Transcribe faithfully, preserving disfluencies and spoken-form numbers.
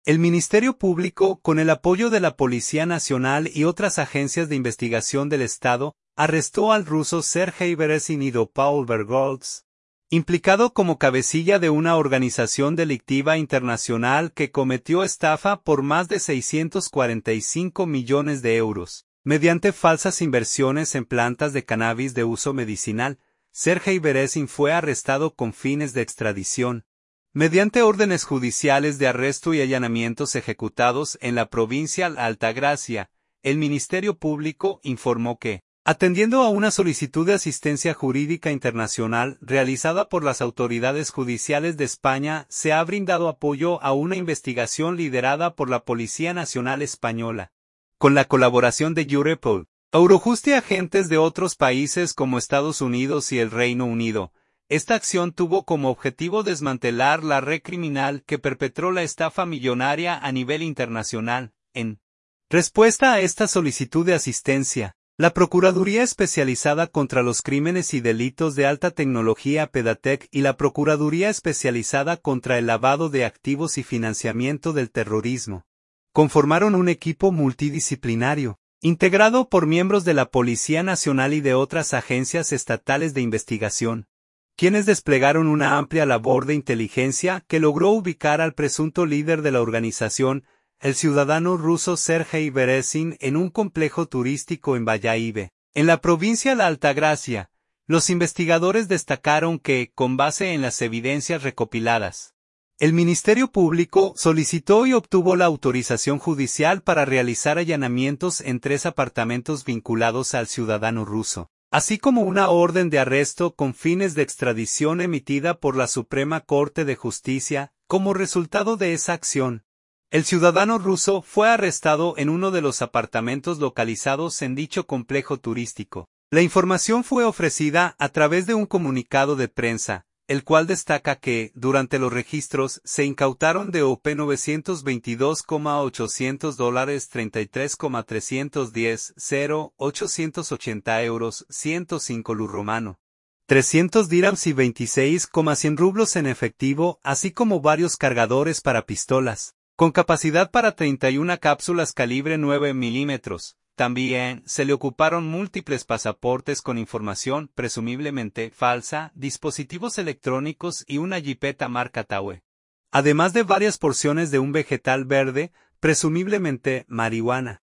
El Ministerio Público, con el apoyo de la Policía Nacional y otras agencias de investigación del Estado, arrestó al ruso Sergei Beresin y do Paul Bergholz, implicado como cabecilla de una organización delictiva internacional que cometió estafa por más de seiscientos cuarenta y cinco millones de euros, mediante falsas inversiones en plantas de cannabis de uso medicinal. Sergei Beresin fue arrestado con fines de extradición, mediante órdenes judiciales de arresto y allanamientos ejecutados en la provincia Altagracia. El Ministerio Público informó que, atendiendo a una solicitud de asistencia jurídica internacional realizada por las autoridades judiciales de España, se ha brindado apoyo a una investigación liderada por la Policía Nacional Española, con la colaboración de Europol, Eurojust y agentes de otros países como Estados Unidos y el Reino Unido. Esta acción tuvo como objetivo desmantelar la red criminal que perpetró la estafa millonaria a nivel internacional. En respuesta a esta solicitud de asistencia, la Procuraduría Especializada contra los Crímenes y Delitos de Alta Tecnología Pedatec y la Procuraduría Especializada contra el Lavado de Activos y Financiamiento del Terrorismo conformaron un equipo multidisciplinario, integrado por miembros de la Policía Nacional y de otras agencias estatales de investigación, quienes desplegaron una amplia labor de inteligencia que logró ubicar al presunto líder de la organización, el ciudadano ruso Sergei Beresin, en un complejo turístico en Bayaibe, en la provincia de Altagracia. Los investigadores destacaron que, con base en las evidencias recopiladas, el Ministerio Público solicitó y obtuvo la autorización judicial para realizar allanamientos en tres apartamentos vinculados al ciudadano ruso, así como una orden de arresto con fines de extradición emitida por la Suprema Corte de Justicia. Como resultado de esa acción, el ciudadano ruso fue arrestado en uno de los apartamentos localizados en dicho complejo turístico. La información fue ofrecida a través de un comunicado de prensa, el cual destaca que, durante los registros, se incautaron de O P novecientos veintidós mil ochocientos dólares, treinta y tres mil trescientos diez, ochocientos ochenta euros, ciento cinco lur romano, trescientos dirhams y veintiséis mil cien rublos en efectivo, así como varios cargadores para pistolas, con capacidad para treinta y una cápsulas calibre nueve milímetros. También se le ocuparon múltiples pasaportes con información presumiblemente falsa, dispositivos electrónicos y una jipeta marca Taue, además de varias porciones de un vegetal verde, presumiblemente marihuana.